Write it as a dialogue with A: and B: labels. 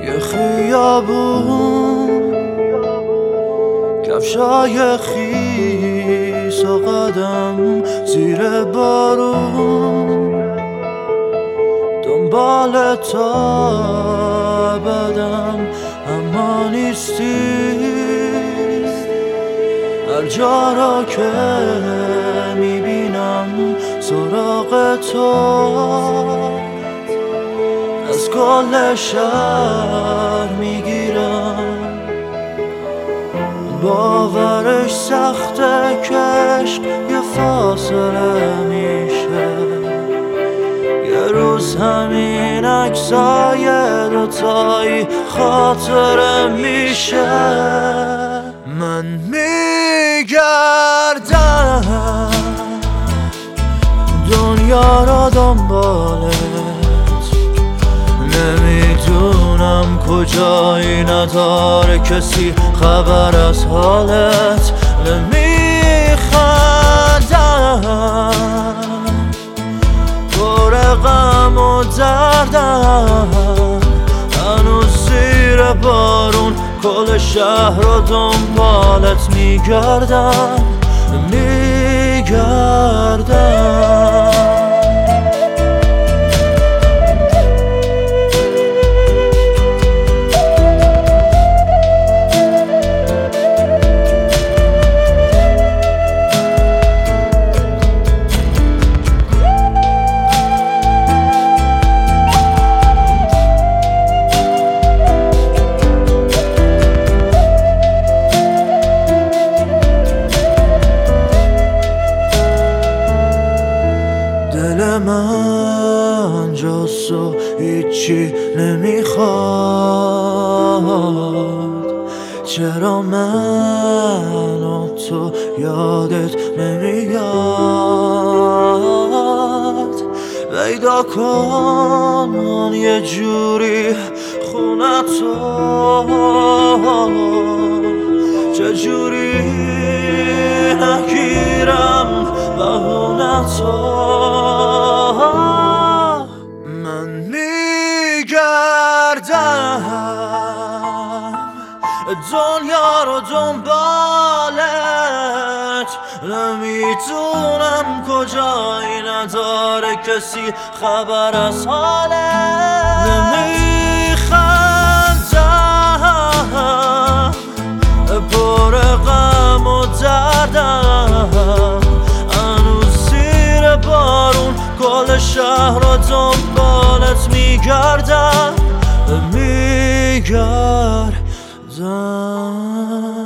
A: یه خیابون کفشای خیس و قدم زیر بارون دنبال تا بدم اما نیستی. هر جا را که میبینم سراغ تو از کل شهر میگیرم. باورش سخته که عشق یه فاصله میشه. یه روز همین عکسای دوتایی خاطره میشه. من میگردم دنیا را دنبالت، نمیدونم کجایی، نداره کسی خبر از حالت. نمیخندم پر غم و دردم، هنوز زیر بارون کل شهر رو دنبالت میگردم. دل من جز تو هیچی نمیخواد. چرا من و تو یادت نمیاد؟ پیدا کن یه جوری خونتو، چجوری نگیرم بهونتو. من میگردم دنیا رو دنبالت، نمیدونم کجایی، نداره کسی خبر از حالت. نمیخندم پر غم و دردم، هنوز زیر بارون کل شهر رو دنبالت میگردم.